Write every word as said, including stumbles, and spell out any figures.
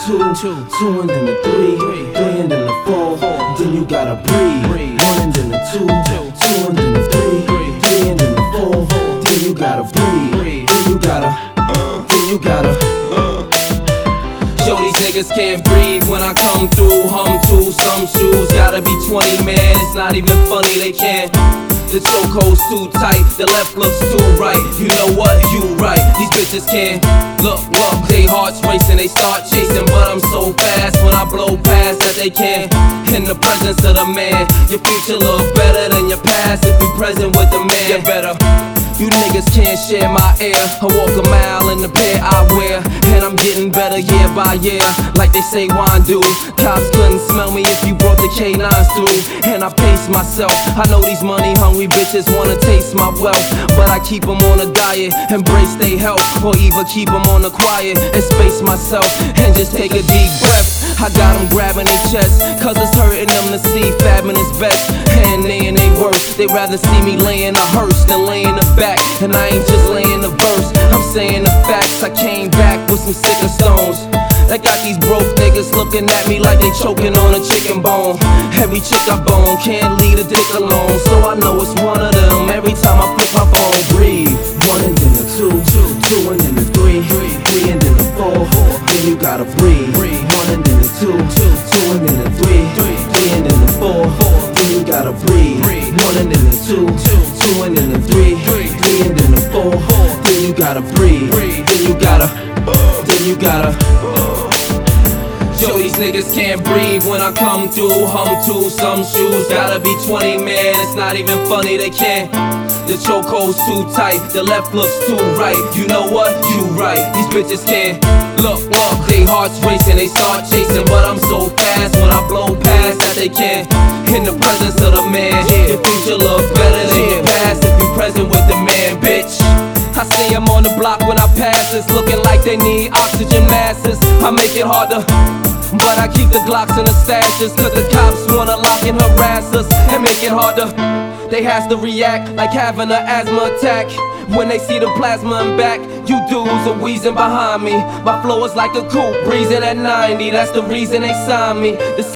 two, two and then the three, three and then the four, then you gotta breathe. One and then the two, two and then the three, three and then the four, then you gotta breathe. Then you gotta, then you gotta. Yo, these niggas can't breathe when I come through. Hum to some shoes, gotta be twenty, man. It's not even funny, they can't. The chokehold's too tight, the left looks too right. You know what? You right. These bitches can't look, look. They hearts racing, they start chasing, but I'm so fast when I blow past that they can't. In the presence of the man, your future look better than your past if you present with the man. You better. You niggas can't share my air. I walk a mile in the pair I wear, and I'm getting better year by year, like they say wine do. Cops couldn't smell me if you brought the K nines through. And I pace myself. I know these money hungry bitches wanna taste my wealth, but I keep them on a diet, embrace they health, or even keep them on the quiet and space myself and just take a deep breath. I got them grabbing their chest, cause it's hurting them to see fabbing is best. And they and they worse, they rather see me laying a hearse than laying the back. And I ain't just laying the verse, I'm saying the facts. I came back with some sicker stones that got these broke niggas looking at me like they choking on a chicken bone. Every chick I bone can't leave a dick alone, so I know it's one of them every time I pick my phone. Breathe. One and then the two, two and then the three, three and then the four, then you gotta breathe. One and then the two, two and then the three, three and then the four, then you gotta breathe. One and then the two, two and then the three, three and then the four, then you gotta breathe. Then you gotta, then you gotta. Yo, these niggas can't breathe when I come through. Hum to some shoes, gotta be twenty, man. It's not even funny, they can't. The chokehold's too tight, the left looks too right. You know what? You right. These bitches can't look, look. They hearts racing, they start chasing, but I'm so fast when I blow past that they can't. In the presence of the man, your future look better than your past if you present with the man, bitch. I see them on the block when I pass this, looking like they need oxygen masses. I make it harder, but I keep the Glocks in the stashes, cause the cops wanna lock and harass us and make it harder. They has to react like having an asthma attack when they see the plasma in back. You dudes are wheezing behind me. My flow is like a coupe breezing at ninety. That's the reason they signed me. The